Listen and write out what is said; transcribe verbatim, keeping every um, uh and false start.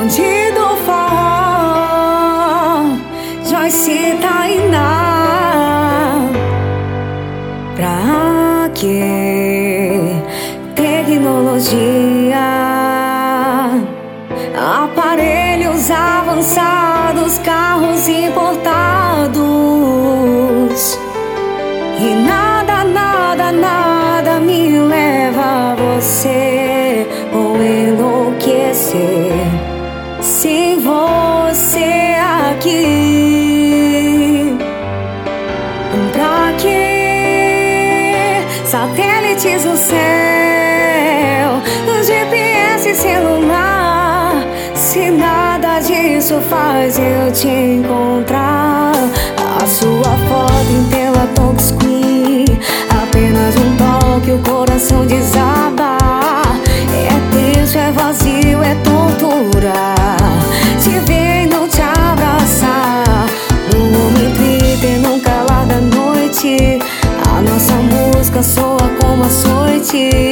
bonde do forró, Joyce e Tainá. Pra que tecnologia, aparelhos avançados, carros importados, e nada, nada, nada me leva a você ou enlouquecer sem você aqui. Pra que satélites no céu, G P S celular, se nada disso faz eu te encontrar? A sua foto em tela touchscreen, apenas um toque o coração desaba. É tenso, é vazio, é tontura te ver e não te abraçar. No momento Twitter, num calar da noite, a nossa música soa como açoite.